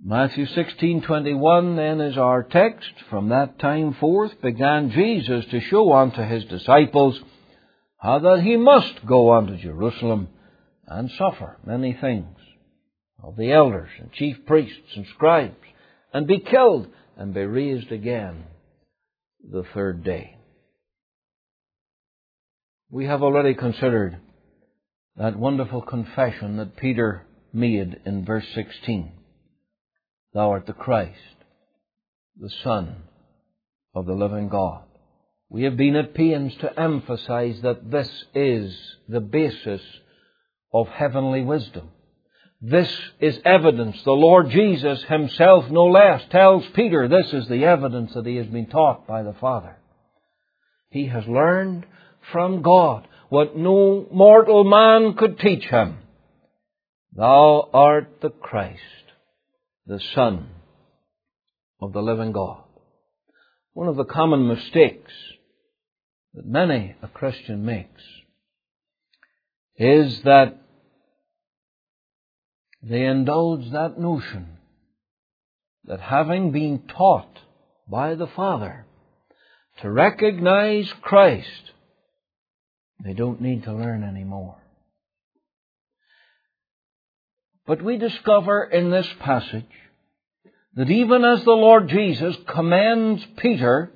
Matthew 16:21 then is our text. From that time forth began Jesus to show unto his disciples how that he must go unto Jerusalem and suffer many things of the elders and chief priests and scribes, and be killed and be raised again the third day. We have already considered that wonderful confession that Peter made in verse 16. Thou art the Christ, the Son of the living God. We have been at pains to emphasize that this is the basis of heavenly wisdom. This is evidence. The Lord Jesus himself, no less, tells Peter this is the evidence that he has been taught by the Father. He has learned from God what no mortal man could teach him. Thou art the Christ, the Son of the living God. One of the common mistakes that many a Christian makes is that they indulge that notion that having been taught by the Father to recognize Christ, they don't need to learn any more. But we discover in this passage that even as the Lord Jesus commends Peter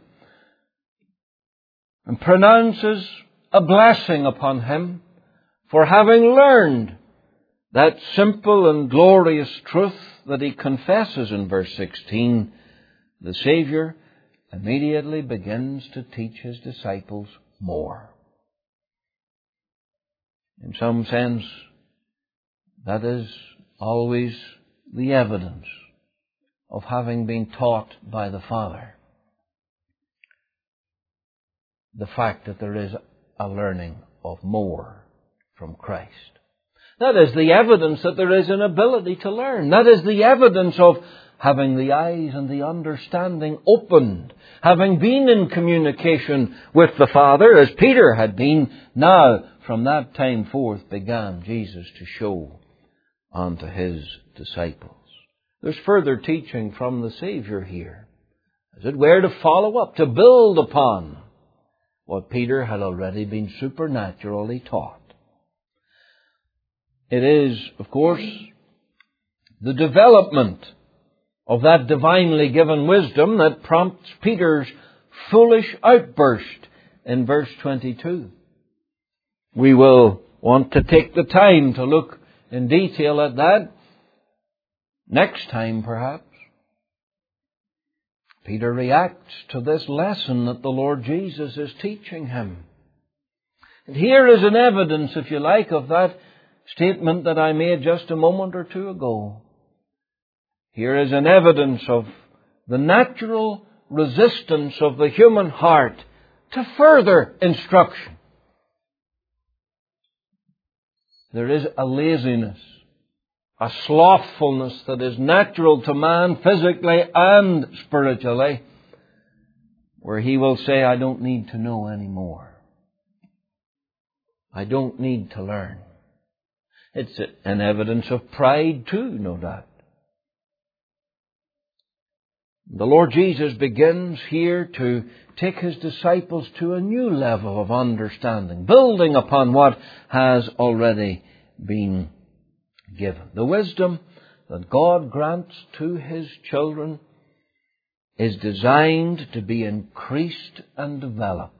and pronounces a blessing upon him for having learned that simple and glorious truth that he confesses in verse 16, the Savior immediately begins to teach his disciples more. In some sense, that is always the evidence of having been taught by the Father. The fact that there is a learning of more from Christ. That is the evidence that there is an ability to learn. That is the evidence of having the eyes and the understanding opened, having been in communication with the Father as Peter had been. Now, from that time forth began Jesus to show unto his disciples. There's further teaching from the Savior here, as it were, to follow up, to build upon what Peter had already been supernaturally taught. It is, of course, the development of that divinely given wisdom that prompts Peter's foolish outburst in verse 22. We will want to take the time to look in detail at that next time, perhaps. Peter reacts to this lesson that the Lord Jesus is teaching him. And here is an evidence, if you like, of that statement that I made just a moment or two ago. Here is an evidence of the natural resistance of the human heart to further instruction. There is a laziness, a slothfulness that is natural to man physically and spiritually, where he will say, I don't need to know any more. I don't need to learn. It's an evidence of pride too, no doubt. The Lord Jesus begins here to take his disciples to a new level of understanding, building upon what has already been given. The wisdom that God grants to his children is designed to be increased and developed.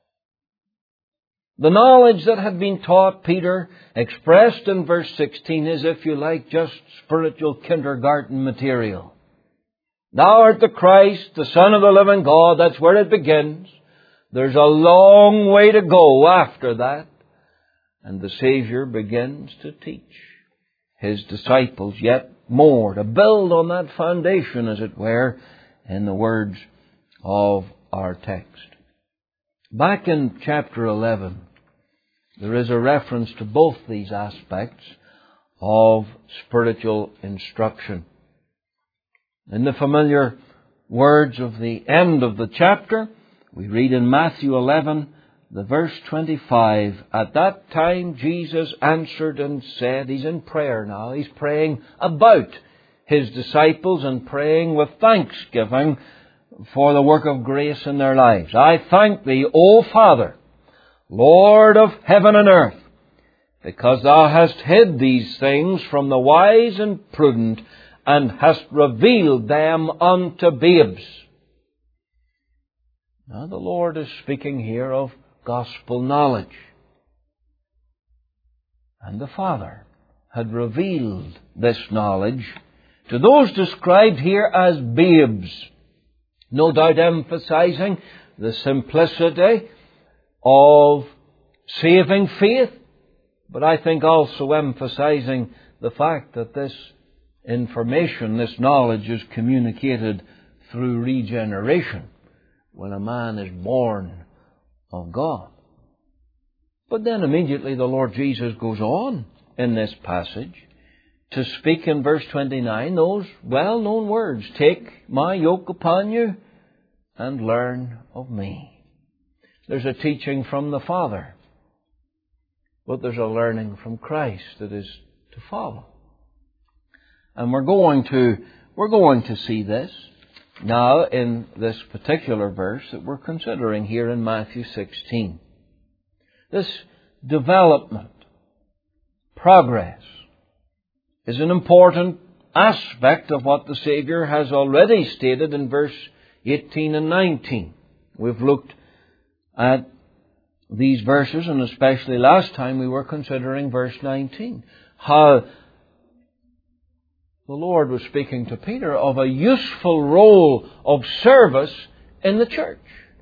The knowledge that had been taught Peter, expressed in verse 16, is, if you like, just spiritual kindergarten material. Thou art the Christ, the Son of the living God. That's where it begins. There's a long way to go after that. And the Savior begins to teach his disciples yet more, to build on that foundation, as it were, in the words of our text. Back in chapter 11, there is a reference to both these aspects of spiritual instruction. In the familiar words of the end of the chapter, we read in Matthew 11, the verse 25, At that time Jesus answered and said, he's in prayer now, he's praying about His disciples and praying with thanksgiving for the work of grace in their lives. I thank Thee, O Father, Lord of heaven and earth, because Thou hast hid these things from the wise and prudent, and hast revealed them unto babes. Now the Lord is speaking here of gospel knowledge. And the Father had revealed this knowledge to those described here as babes, no doubt emphasizing the simplicity of saving faith, but I think also emphasizing the fact that this information, this knowledge is communicated through regeneration when a man is born of God. But then immediately the Lord Jesus goes on in this passage to speak in verse 29 those well-known words, "Take my yoke upon you and learn of me." There's a teaching from the Father, but there's a learning from Christ that is to follow. And we're going to see this now in this particular verse that we're considering here in Matthew 16. This development, progress, is an important aspect of what the Saviour has already stated in verse 18 and 19. We've looked at these verses, and especially last time we were considering verse 19. How the Lord was speaking to Peter of a useful role of service in the church.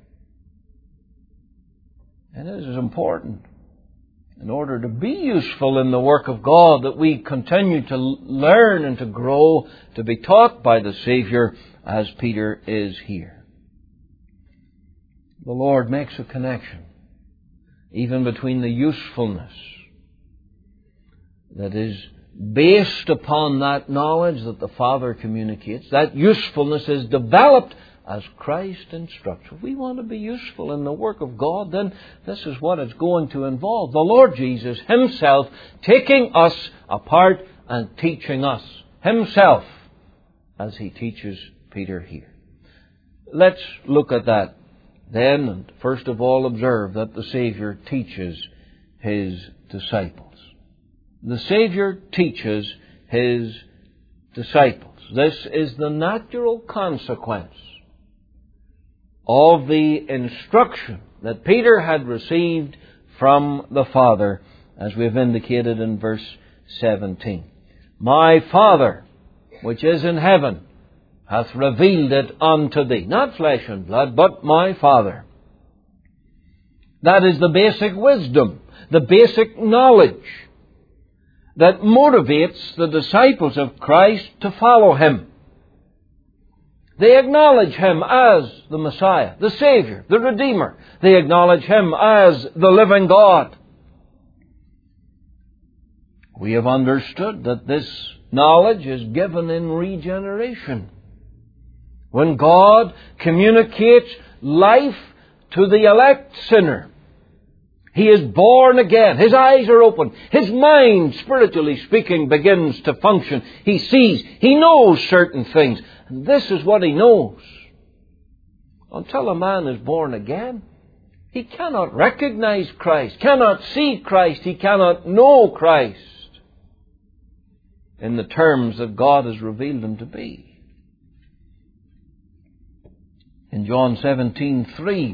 And it is important, in order to be useful in the work of God, that we continue to learn and to grow, to be taught by the Saviour as Peter is here. The Lord makes a connection, even between the usefulness that is based upon that knowledge that the Father communicates. That usefulness is developed as Christ instructs. If we want to be useful in the work of God, then this is what it's going to involve. The Lord Jesus Himself taking us apart and teaching us Himself as He teaches Peter here. Let's look at that then, and first of all observe that the Saviour teaches His disciples. The Saviour teaches His disciples. This is the natural consequence of the instruction that Peter had received from the Father, as we have indicated in verse 17. My Father, which is in heaven, hath revealed it unto thee. Not flesh and blood, but my Father. That is the basic wisdom, the basic knowledge that motivates the disciples of Christ to follow Him. They acknowledge Him as the Messiah, the Saviour, the Redeemer. They acknowledge Him as the living God. We have understood that this knowledge is given in regeneration. When God communicates life to the elect sinner, he is born again. His eyes are open. His mind, spiritually speaking, begins to function. He sees. He knows certain things. And this is what he knows. Until a man is born again, he cannot recognize Christ, cannot see Christ, he cannot know Christ in the terms that God has revealed Him to be. In John 17:3,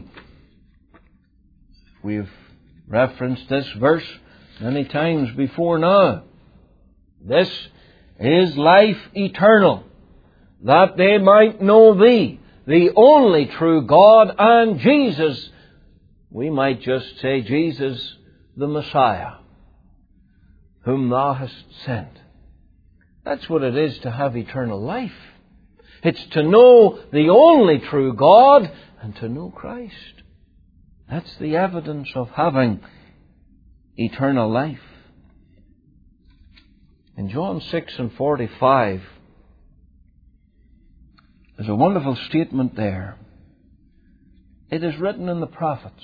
we've referenced this verse many times before now. This is life eternal, that they might know Thee, the only true God, and Jesus, we might just say Jesus, the Messiah, whom Thou hast sent. That's what it is to have eternal life. It's to know the only true God and to know Christ. That's the evidence of having eternal life. In John 6:45, there's a wonderful statement there. It is written in the prophets,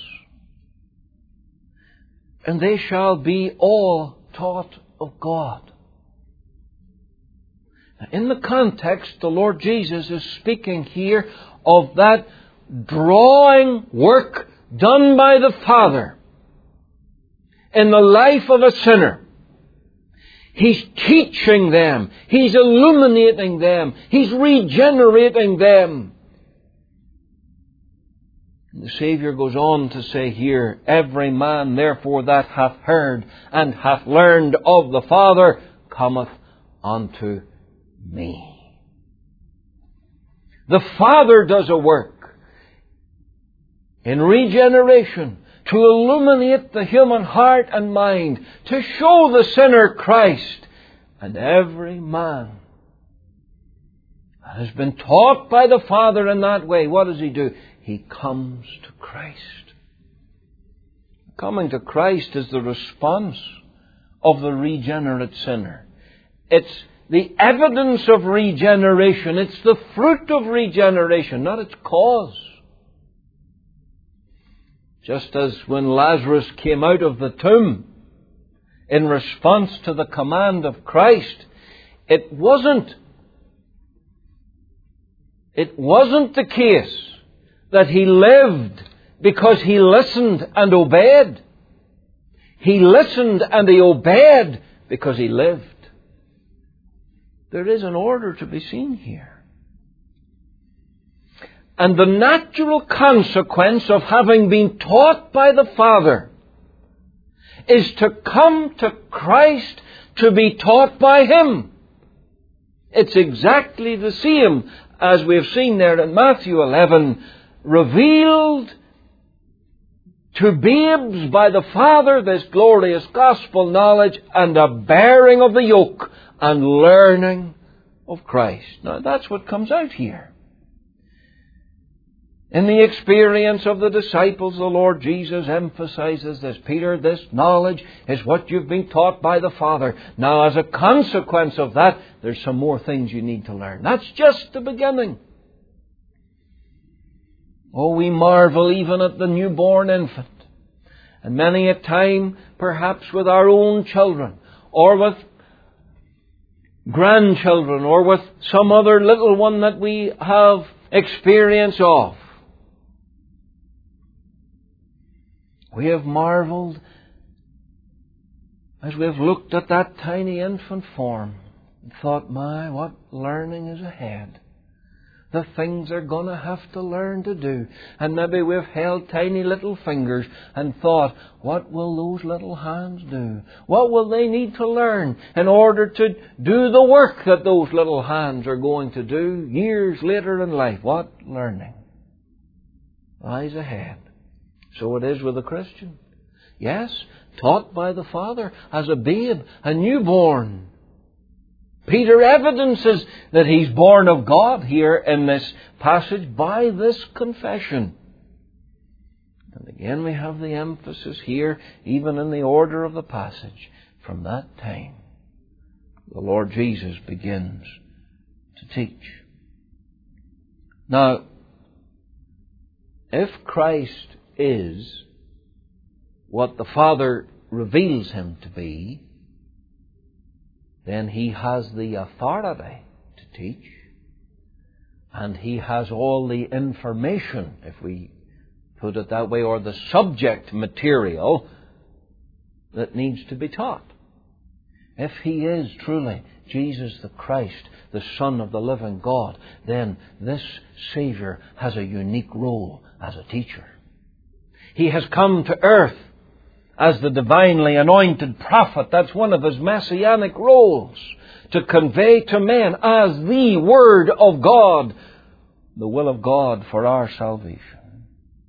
and they shall be all taught of God. In the context, the Lord Jesus is speaking here of that drawing work done by the Father in the life of a sinner. He's teaching them. He's illuminating them. He's regenerating them. The Saviour goes on to say here, every man therefore that hath heard and hath learned of the Father cometh unto me. The Father does a work in regeneration to illuminate the human heart and mind, to show the sinner Christ. And every man that has been taught by the Father in that way, what does he do? He comes to Christ. Coming to Christ is the response of the regenerate sinner. It's the evidence of regeneration. It's the fruit of regeneration, not its cause. Just as when Lazarus came out of the tomb in response to the command of Christ, it wasn't the case that he lived because he listened and obeyed. He listened and he obeyed because he lived. There is an order to be seen here. And the natural consequence of having been taught by the Father is to come to Christ to be taught by Him. It's exactly the same as we have seen there in Matthew 11, revealed to babes by the Father this glorious gospel knowledge and a bearing of the yoke and learning of Christ. Now that's what comes out here. In the experience of the disciples, the Lord Jesus emphasizes this. Peter, this knowledge is what you've been taught by the Father. Now, as a consequence of that, there's some more things you need to learn. That's just the beginning. Oh, we marvel even at the newborn infant. And many a time, perhaps with our own children, or with grandchildren, or with some other little one that we have experience of, we have marveled as we have looked at that tiny infant form and thought, my, what learning is ahead. The things they're going to have to learn to do. And maybe we've held tiny little fingers and thought, what will those little hands do? What will they need to learn in order to do the work that those little hands are going to do years later in life? What learning lies ahead? So it is with a Christian. Yes, taught by the Father as a babe, a newborn. Peter evidences that he's born of God here in this passage by this confession. And again we have the emphasis here, even in the order of the passage. From that time, the Lord Jesus begins to teach. Now, if Christ is what the Father reveals Him to be, then He has the authority to teach, and He has all the information, if we put it that way, or the subject material that needs to be taught. If He is truly Jesus the Christ, the Son of the living God, then this Saviour has a unique role as a teacher. He has come to earth as the divinely anointed prophet. That's one of His messianic roles, to convey to men as the Word of God the will of God for our salvation.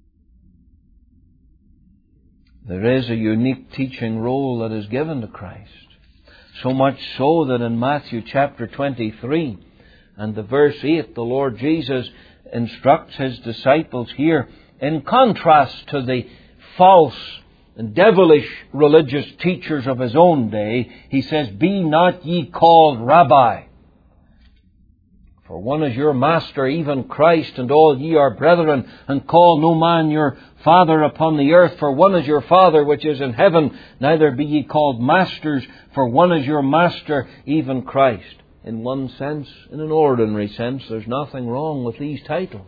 There is a unique teaching role that is given to Christ. So much so that in Matthew chapter 23 and the verse 8, the Lord Jesus instructs His disciples here, in contrast to the false and devilish religious teachers of His own day, He says, be not ye called Rabbi, for one is your master, even Christ, and all ye are brethren, and call no man your father upon the earth, for one is your Father which is in heaven. Neither be ye called masters, for one is your master, even Christ. in one sense, in an ordinary sense, there's nothing wrong with these titles.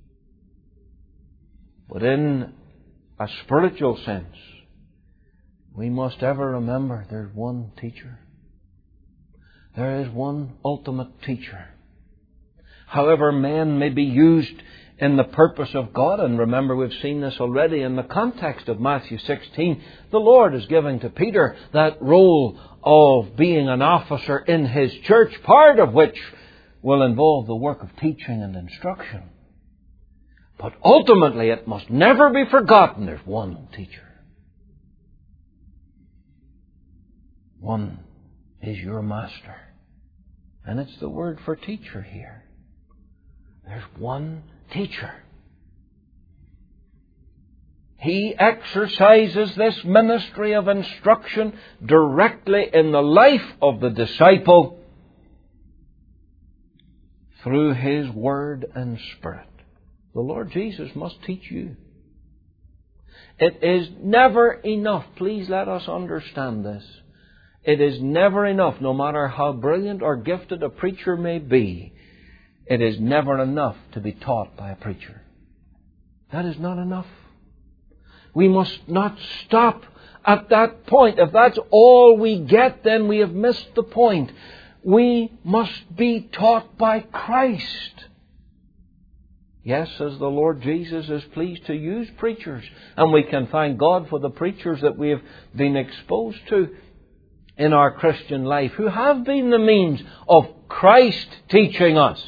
But in a spiritual sense, we must ever remember there's one teacher. There is one ultimate teacher. However men may be used in the purpose of God, and remember we've seen this already in the context of Matthew 16, the Lord is giving to Peter that role of being an officer in His church, part of which will involve the work of teaching and instruction. But ultimately it must never be forgotten there's one teacher. One is your master. And it's the word for teacher here. There's one teacher. He exercises this ministry of instruction directly in the life of the disciple through His Word and Spirit. The Lord Jesus must teach you. It is never enough. Please let us understand this. It is never enough, no matter how brilliant or gifted a preacher may be, it is never enough to be taught by a preacher. That is not enough. We must not stop at that point. If that's all we get, then we have missed the point. We must be taught by Christ. Yes, as the Lord Jesus is pleased to use preachers, and we can thank God for the preachers that we have been exposed to in our Christian life, who have been the means of Christ teaching us.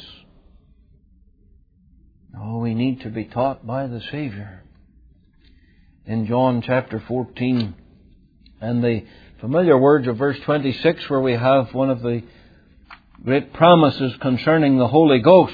Oh, we need to be taught by the Saviour. In John chapter 14, and the familiar words of verse 26, where we have one of the great promises concerning the Holy Ghost.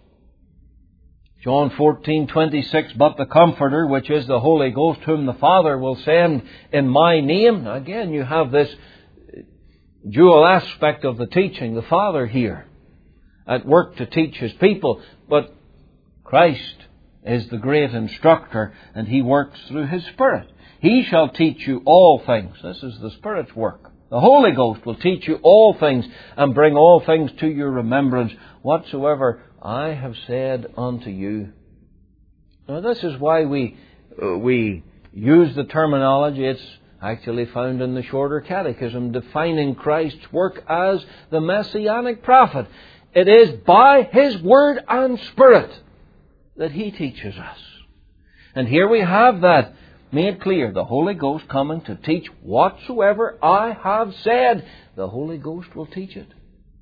John 14:26, but the Comforter, which is the Holy Ghost, whom the Father will send in my name. Now again, you have this dual aspect of the teaching. The Father here at work to teach His people, but Christ is the great instructor, and He works through His Spirit. He shall teach you all things. This is the Spirit's work. The Holy Ghost will teach you all things and bring all things to your remembrance, whatsoever I have said unto you. Now this is why we use the terminology. It's actually found in the Shorter Catechism, defining Christ's work as the Messianic prophet. It is by His Word and Spirit that He teaches us. And here we have that made clear. The Holy Ghost coming to teach whatsoever I have said. The Holy Ghost will teach it.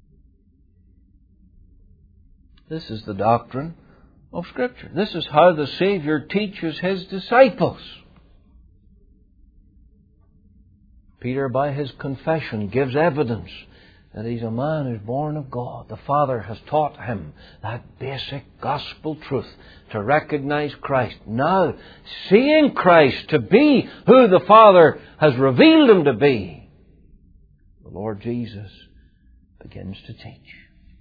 This is the doctrine of Scripture. This is how the Saviour teaches His disciples. Peter, by his confession, gives evidence that he's a man who's born of God. The Father has taught him that basic gospel truth, to recognize Christ. Now, seeing Christ to be who the Father has revealed Him to be, the Lord Jesus begins to teach.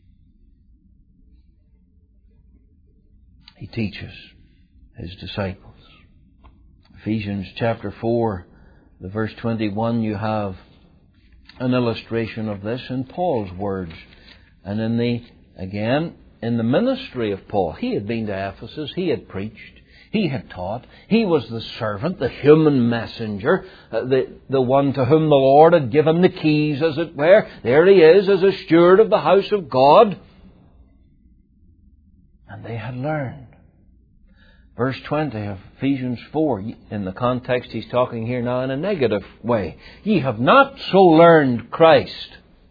He teaches His disciples. Ephesians chapter 4, the verse 21, you have an illustration of this in Paul's words. And in the ministry of Paul, he had been to Ephesus, he had preached, he had taught, he was the servant, the human messenger, the one to whom the Lord had given the keys, as it were. There he is as a steward of the house of God. And they had learned. Verse 20 of Ephesians 4, in the context he's talking here now in a negative way. Ye have not so learned Christ.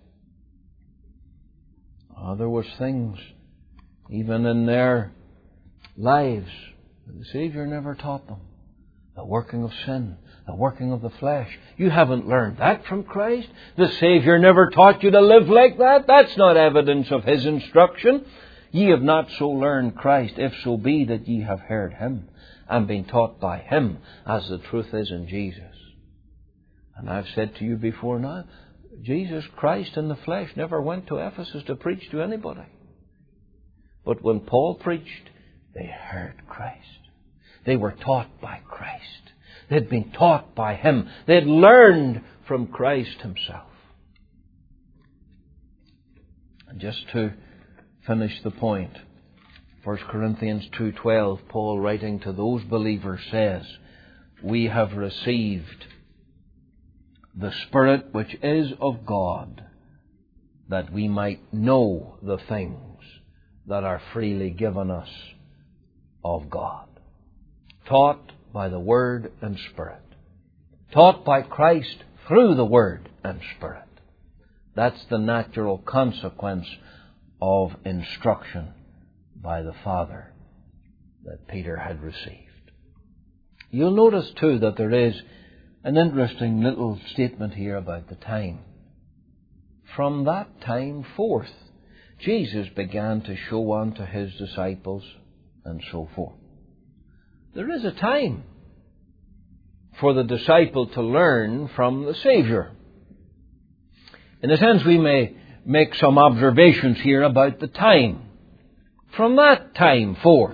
There was things, even in their lives, that the Saviour never taught them. The working of sin, the working of the flesh. You haven't learned that from Christ. The Saviour never taught you to live like that. That's not evidence of His instruction. Ye have not so learned Christ, if so be that ye have heard Him and been taught by Him, as the truth is in Jesus. And I've said to you before now, Jesus Christ in the flesh never went to Ephesus to preach to anybody. But when Paul preached, they heard Christ. They were taught by Christ. They'd been taught by Him. They'd learned from Christ Himself. And just to finish the point, 1 Corinthians 2:12, Paul writing to those believers says, we have received the Spirit which is of God, that we might know the things that are freely given us of God. Taught by the Word and Spirit. Taught by Christ through the Word and Spirit. That's the natural consequence of instruction by the Father that Peter had received. You'll notice too that there is an interesting little statement here about the time. From that time forth, Jesus began to show unto His disciples and so forth. There is a time for the disciple to learn from the Saviour. In a sense, we may make some observations here about the time. From that time forth.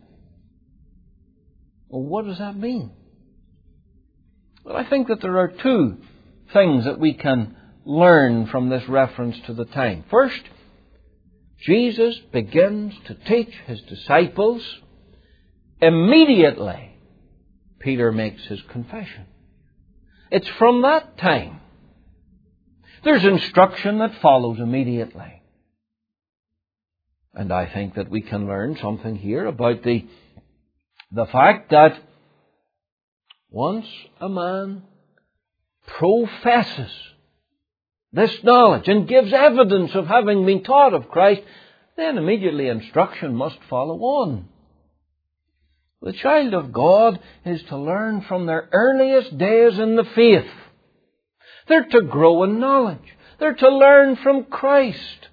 Well, what does that mean? Well, I think that there are two things that we can learn from this reference to the time. First, Jesus begins to teach His disciples immediately Peter makes his confession. It's from that time. There's instruction that follows immediately. And I think that we can learn something here about the fact that once a man professes this knowledge and gives evidence of having been taught of Christ, then immediately instruction must follow on. The child of God is to learn from their earliest days in the faith. They're to grow in knowledge. They're to learn from Christ.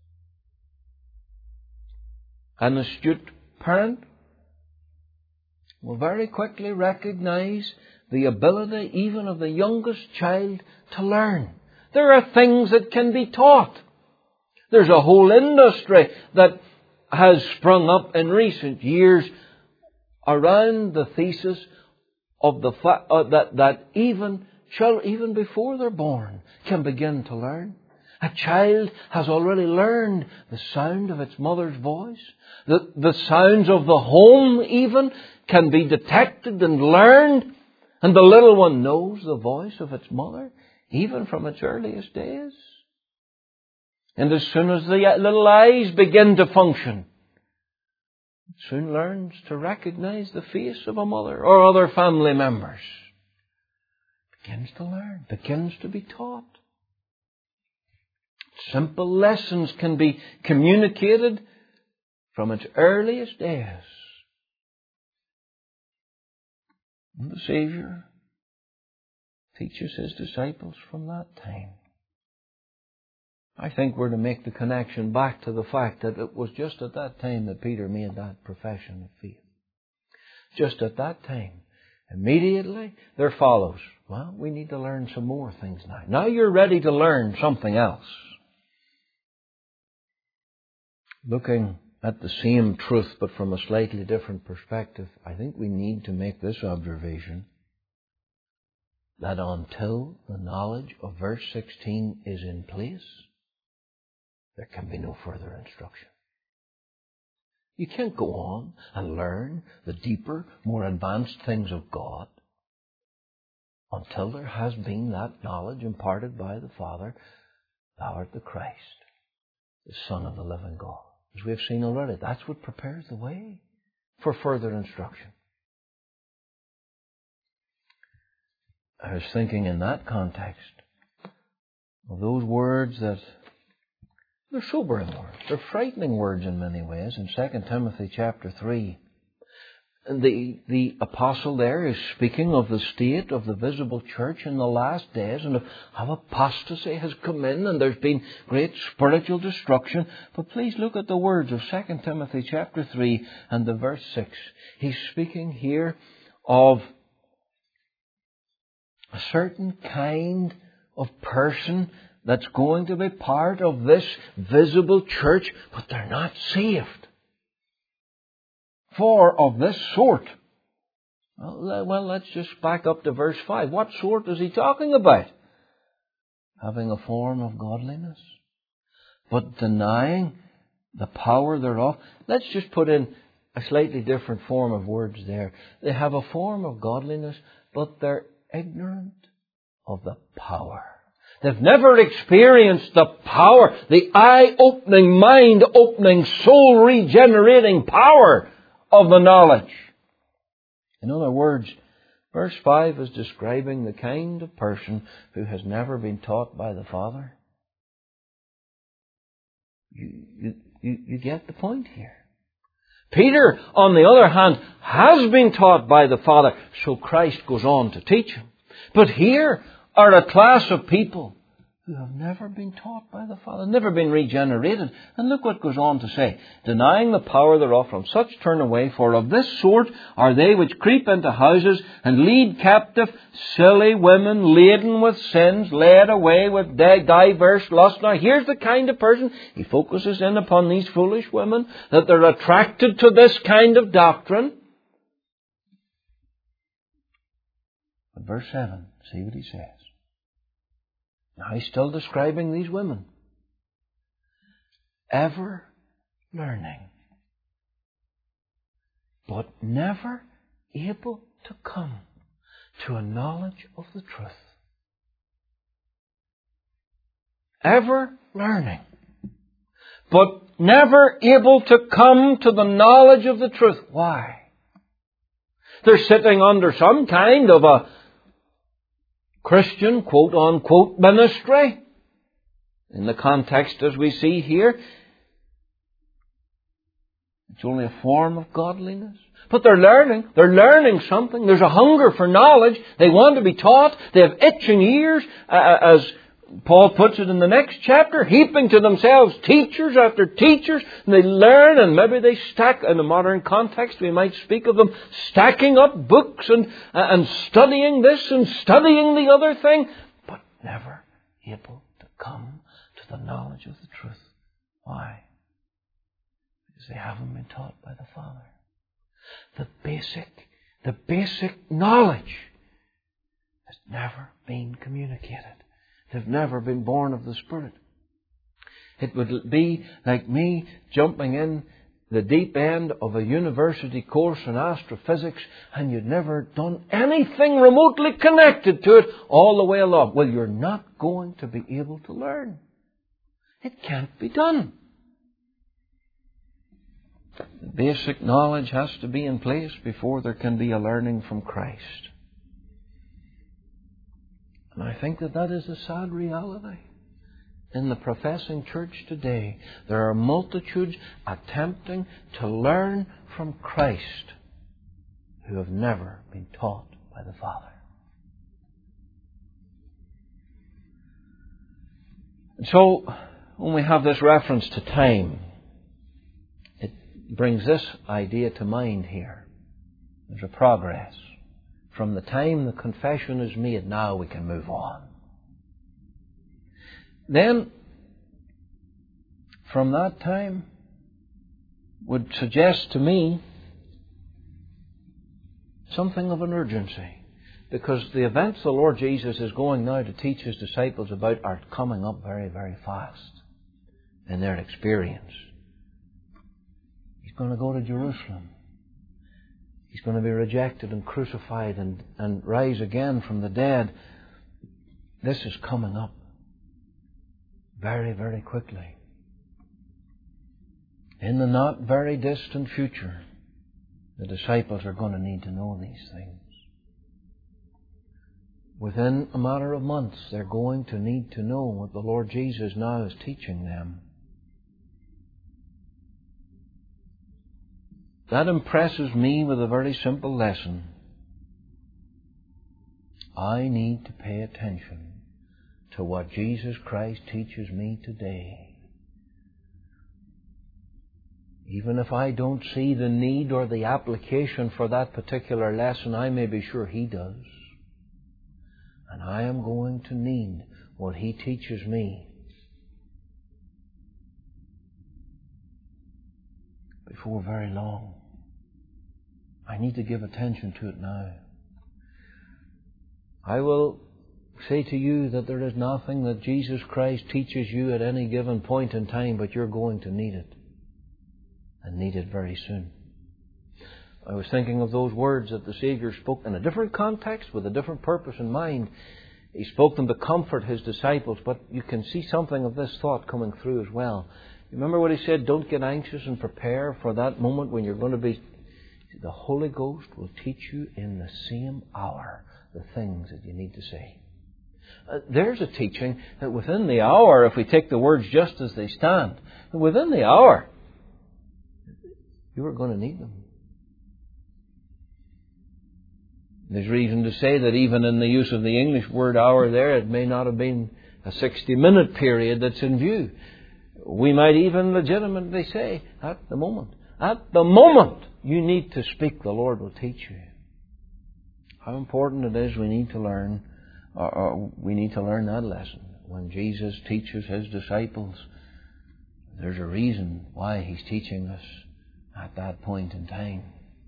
An astute parent will very quickly recognize the ability even of the youngest child to learn. There are things that can be taught. There's a whole industry that has sprung up in recent years around the thesis of the fact that even before they're born can begin to learn. A child has already learned the sound of its mother's voice. The sounds of the home even can be detected and learned. And the little one knows the voice of its mother, even from its earliest days. And as soon as the little eyes begin to function, it soon learns to recognize the face of a mother or other family members. Begins to learn, begins to be taught. Simple lessons can be communicated from its earliest days. And the Saviour teaches His disciples from that time. I think we're to make the connection back to the fact that it was just at that time that Peter made that profession of faith. Just at that time. Immediately there follows, well, we need to learn some more things now. Now you're ready to learn something else. Looking at the same truth but from a slightly different perspective, I think we need to make this observation, that until the knowledge of verse 16 is in place, there can be no further instruction. You can't go on and learn the deeper, more advanced things of God until there has been that knowledge imparted by the Father, thou art the Christ, the Son of the living God. As we have seen already, that's what prepares the way for further instruction. I was thinking in that context of those words that they're sobering words. They're frightening words in many ways. In 2 Timothy chapter 3, the apostle there is speaking of the state of the visible church in the last days and of how apostasy has come in and there's been great spiritual destruction. But please look at the words of 2 Timothy chapter 3 and the verse 6. He's speaking here of a certain kind of person that's going to be part of this visible church, but they're not saved. For of this sort. Well, let's just back up to verse 5. What sort is he talking about? Having a form of godliness. but denying the power thereof. Let's just put in a slightly different form of words there. They have a form of godliness, but they're ignorant of the power. They've never experienced the power, the eye-opening, mind-opening, soul-regenerating power of the knowledge. In other words, verse 5 is describing the kind of person who has never been taught by the Father. You get the point here. Peter, on the other hand, has been taught by the Father, so Christ goes on to teach him. But here are a class of people who have never been taught by the Father, never been regenerated. And look what goes on to say. Denying the power thereof, from such turn away, for of this sort are they which creep into houses and lead captive silly women laden with sins, led away with diverse lusts. Now here's the kind of person, he focuses in upon these foolish women, that they're attracted to this kind of doctrine. But verse 7, see what he says. Now he's still describing these women. Ever learning, but never able to come to a knowledge of the truth. Ever learning, but never able to come to the knowledge of the truth. Why? They're sitting under some kind of a Christian, quote-unquote, ministry. In the context as we see here, it's only a form of godliness. But they're learning something. There's a hunger for knowledge. They want to be taught. They have itching ears, as Paul puts it in the next chapter, heaping to themselves teachers after teachers, and they learn, and maybe they stack, in a modern context we might speak of them stacking up books and studying this and studying the other thing, but never able to come to the knowledge of the truth. Why? Because they haven't been taught by the Father. The basic knowledge has never been communicated. They've never been born of the Spirit. It would be like me jumping in the deep end of a university course in astrophysics and you'd never done anything remotely connected to it all the way along. Well, you're not going to be able to learn. It can't be done. The basic knowledge has to be in place before there can be a learning from Christ. And I think that is a sad reality. In the professing church today, there are multitudes attempting to learn from Christ who have never been taught by the Father. And so, when we have this reference to time, it brings this idea to mind here. There's a progress. From the time the confession is made, now we can move on. Then, from that time, would suggest to me something of an urgency. Because the events the Lord Jesus is going now to teach His disciples about are coming up very, very fast in their experience. He's going to go to Jerusalem. He's going to be rejected and crucified and rise again from the dead. This is coming up very, very quickly. In the not very distant future, the disciples are going to need to know these things. Within a matter of months, they're going to need to know what the Lord Jesus now is teaching them. That impresses me with a very simple lesson. I need to pay attention to what Jesus Christ teaches me today. Even if I don't see the need or the application for that particular lesson, I may be sure He does. And I am going to need what He teaches me before very long. I need to give attention to it now. I will say to you that there is nothing that Jesus Christ teaches you at any given point in time, but you're going to need it. And need it very soon. I was thinking of those words that the Saviour spoke in a different context, with a different purpose in mind. He spoke them to comfort His disciples, but you can see something of this thought coming through as well. Remember what He said, don't get anxious and prepare for that moment when you're going to be... The Holy Ghost will teach you in the same hour the things that you need to say. There's a teaching that within the hour, if we take the words just as they stand, within the hour, you are going to need them. There's reason to say that even in the use of the English word hour there, it may not have been a 60-minute period that's in view. We might even legitimately say, at the moment you need to speak, the Lord will teach you. How important it is we need to learn that lesson. When Jesus teaches His disciples, there's a reason why He's teaching us at that point in time.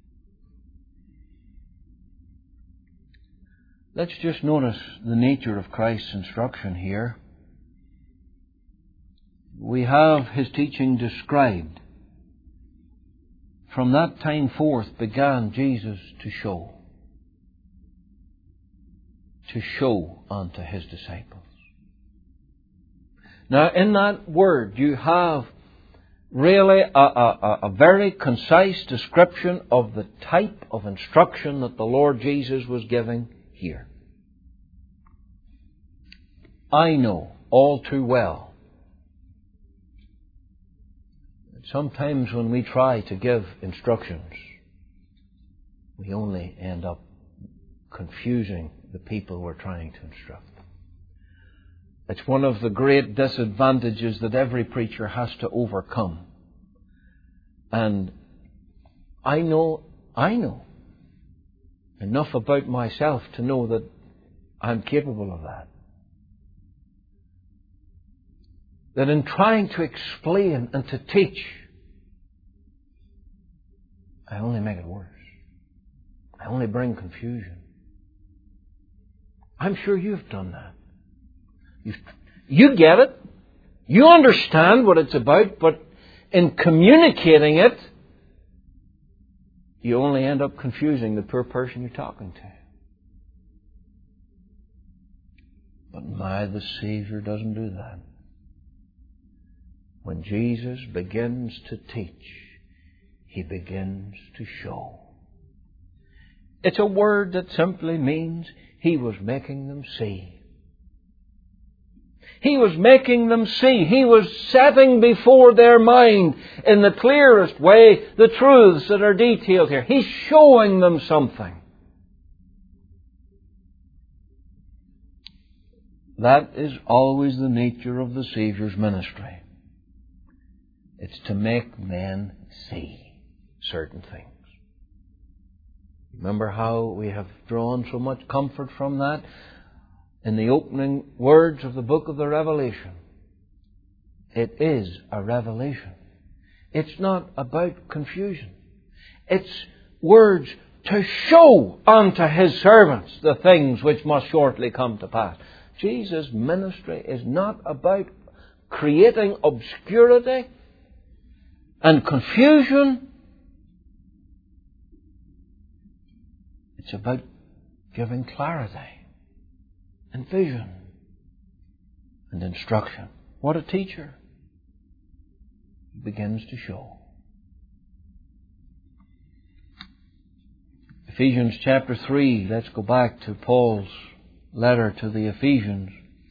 Let's just notice the nature of Christ's instruction here. We have His teaching described. From that time forth began Jesus to show unto His disciples. Now, in that word, you have really a very concise description of the type of instruction that the Lord Jesus was giving here. I know all too well that sometimes when we try to give instructions, we only end up confusing the people we're trying to instruct. It's one of the great disadvantages that every preacher has to overcome. And I know enough about myself to know that I'm capable of that. That in trying to explain and to teach, I only make it worse. I only bring confusion. I'm sure you've done that. You get it. You understand what it's about, but in communicating it, you only end up confusing the poor person you're talking to. But the Savior doesn't do that. When Jesus begins to teach, He begins to show. It's a word that simply means He was making them see. He was making them see. He was setting before their mind in the clearest way the truths that are detailed here. He's showing them something. That is always the nature of the Saviour's ministry. It's to make men see certain things. Remember how we have drawn so much comfort from that in the opening words of the book of the Revelation. It is a revelation. It's not about confusion. It's words to show unto His servants the things which must shortly come to pass. Jesus' ministry is not about creating obscurity and confusion. It's about giving clarity and vision and instruction. What a teacher. He begins to show. Ephesians chapter 3. Let's go back to Paul's letter to the Ephesians.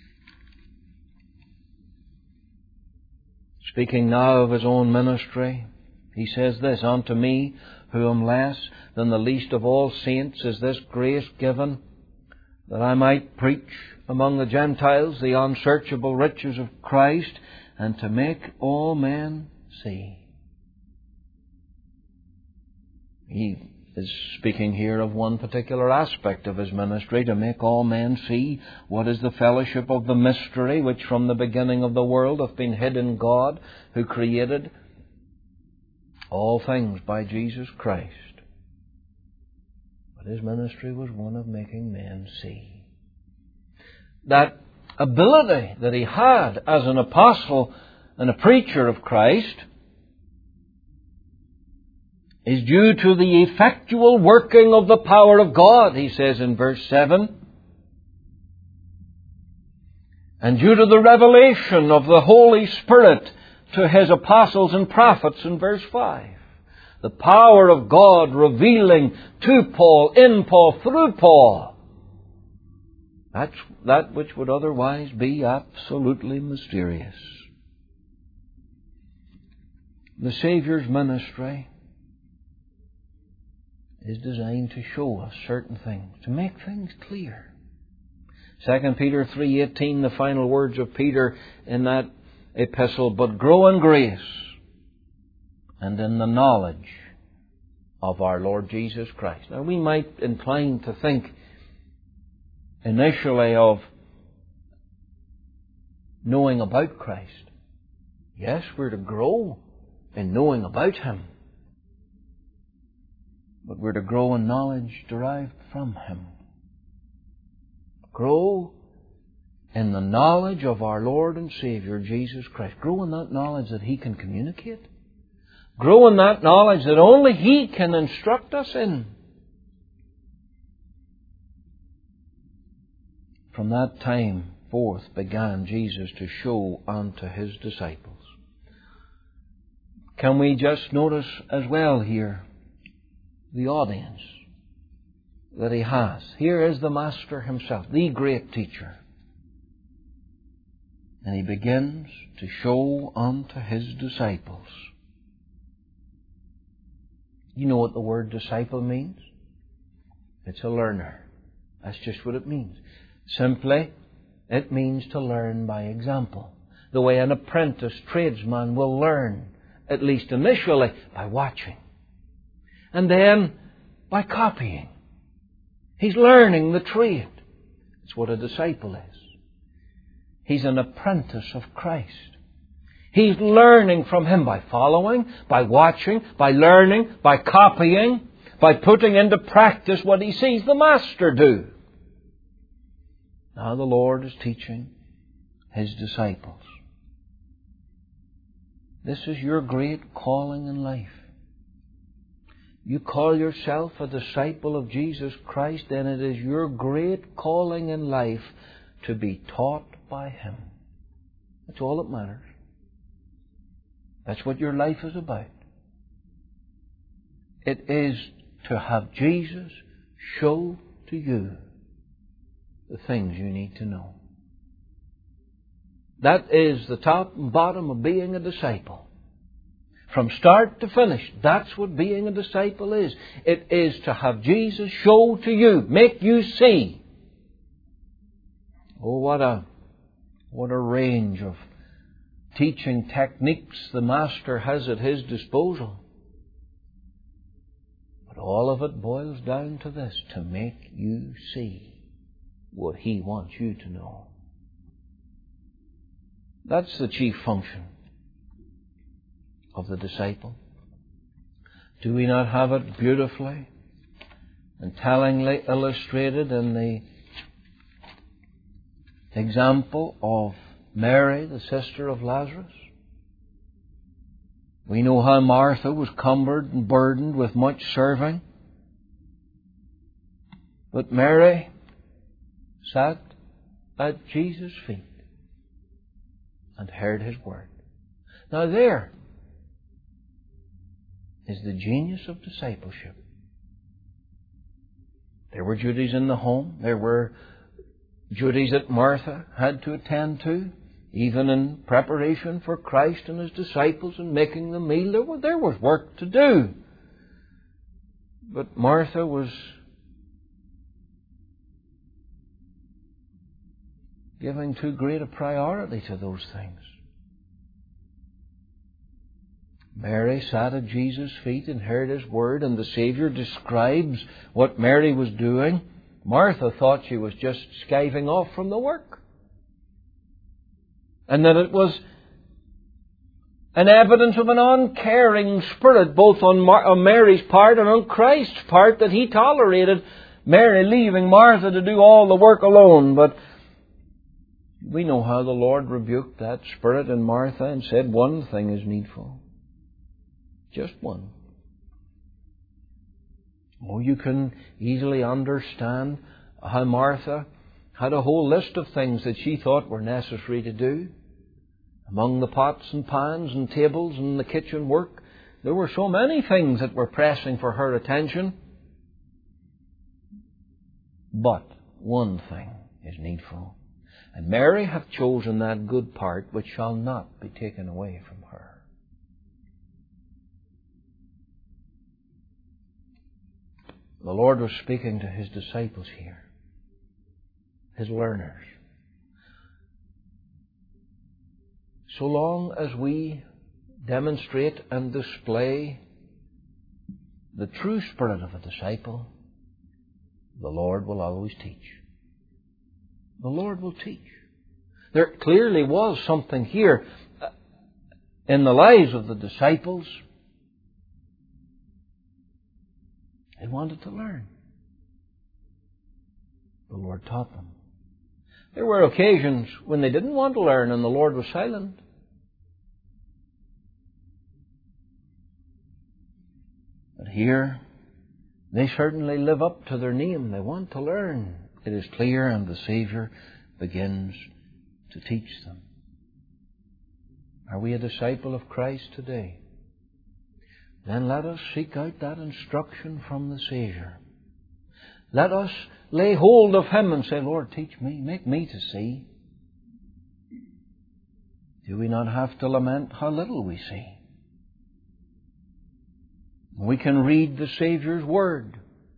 Speaking now of his own ministry, he says this, "Unto me, who am less than the least of all saints, is this grace given, that I might preach among the Gentiles the unsearchable riches of Christ, and to make all men see." He is speaking here of one particular aspect of His ministry, to make all men see what is the fellowship of the mystery which from the beginning of the world hath been hid in God, who created all things by Jesus Christ. But His ministry was one of making men see. that ability that he had as an apostle and a preacher of Christ is due to the effectual working of the power of God, he says in verse 7. And due to the revelation of the Holy Spirit to his apostles and prophets in verse 5. The power of God revealing to Paul, in Paul, through Paul. That's that which would otherwise be absolutely mysterious. The Saviour's ministry is designed to show us certain things, to make things clear. 2 Peter 3:18, the final words of Peter in that epistle, but grow in grace and in the knowledge of our Lord Jesus Christ. Now we might incline to think initially of knowing about Christ. Yes, we're to grow in knowing about Him. But we're to grow in knowledge derived from Him. Grow in the knowledge of our Lord and Saviour, Jesus Christ. Grow in that knowledge that He can communicate. Grow in that knowledge that only He can instruct us in. From that time forth began Jesus to show unto His disciples. Can we just notice as well here the audience that He has? Here is the Master Himself, the great teacher. And He begins to show unto His disciples. You know what the word disciple means? It's a learner. That's just what it means. Simply, it means to learn by example. The way an apprentice tradesman will learn, at least initially, by watching. And then by copying. He's learning the trade. It's what a disciple is. He's an apprentice of Christ. He's learning from Him by following, by watching, by learning, by copying, by putting into practice what he sees the Master do. Now the Lord is teaching His disciples. This is your great calling in life. You call yourself a disciple of Jesus Christ, then it is your great calling in life to be taught by Him. That's all that matters. That's what your life is about. It is to have Jesus show to you the things you need to know. That is the top and bottom of being a disciple. From start to finish, that's what being a disciple is. It is to have Jesus show to you, make you see. Oh, what a range of teaching techniques the Master has at His disposal. But all of it boils down to this, to make you see what He wants you to know. That's the chief function of the disciple. Do we not have it beautifully and tellingly illustrated in the example of Mary, the sister of Lazarus? We know how Martha was cumbered and burdened with much serving. But Mary sat at Jesus' feet and heard His word. Now there is the genius of discipleship. There were duties in the home. There were duties that Martha had to attend to, even in preparation for Christ and His disciples and making the meal. There was work to do. But Martha was giving too great a priority to those things. Mary sat at Jesus' feet and heard His word, and the Saviour describes what Mary was doing. Martha thought she was just skiving off from the work. And that it was an evidence of an uncaring spirit, both on Mary's part and on Christ's part, that He tolerated Mary leaving Martha to do all the work alone. But We know how the Lord rebuked that spirit in Martha and said, one thing is needful. Just one. Oh, you can easily understand how Martha had a whole list of things that she thought were necessary to do. Among the pots and pans and tables and the kitchen work, there were so many things that were pressing for her attention. But one thing is needful. And Mary hath chosen that good part which shall not be taken away from her. The Lord was speaking to His disciples here, His learners. So long as we demonstrate and display the true spirit of a disciple, the Lord will always teach. The Lord will teach. There clearly was something here in the lives of the disciples. They wanted to learn. The Lord taught them. There were occasions when they didn't want to learn and the Lord was silent. But here, they certainly live up to their name. They want to learn. It is clear, and the Saviour begins to teach them. Are we a disciple of Christ today? Then let us seek out that instruction from the Saviour. Let us lay hold of Him and say, Lord, teach me, make me to see. Do we not have to lament how little we see? We can read the Saviour's Word,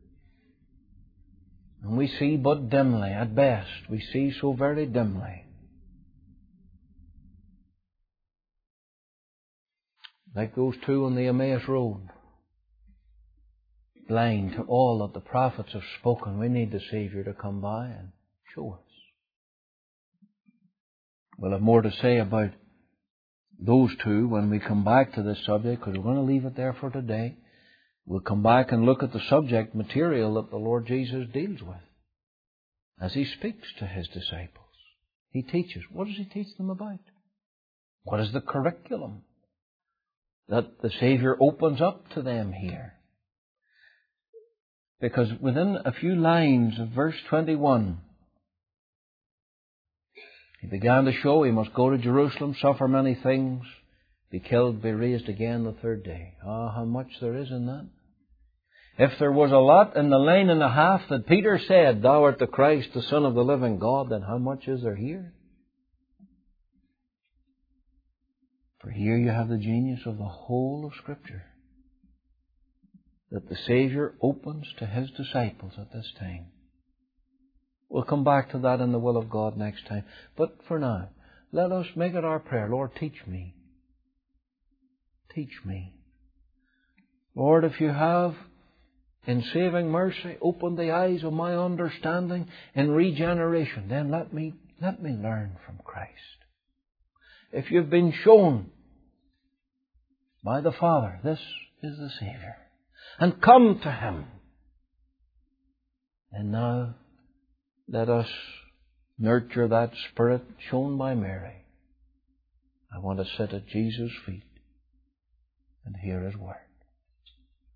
and we see but dimly, at best. We see so very dimly. Like those two on the Emmaus Road, blind to all that the prophets have spoken. We need the Saviour to come by and show us. We'll have more to say about those two when we come back to this subject, because we're going to leave it there for today. We'll come back and look at the subject material that the Lord Jesus deals with as He speaks to His disciples. He teaches. What does He teach them about? What is the curriculum that the Saviour opens up to them here? Because within a few lines of verse 21, He began to show He must go to Jerusalem, suffer many things, be killed, be raised again the third day. How much there is in that. If there was a lot in the line and a half that Peter said, Thou art the Christ, the Son of the living God, then how much is there here? For here you have the genius of the whole of Scripture that the Saviour opens to His disciples at this time. We'll come back to that in the will of God next time. But for now, let us make it our prayer. Lord, teach me. Teach me. Lord, if you have, in saving mercy, opened the eyes of my understanding in regeneration, then let me learn from Christ. If you've been shown by the Father, this is the Saviour, and come to Him, and now let us nurture that spirit shown by Mary. I want to sit at Jesus' feet and hear His word.